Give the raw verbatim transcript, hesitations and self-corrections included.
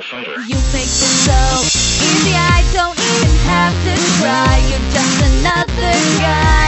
You make it so easy, I don't even have to try. You're just another guy.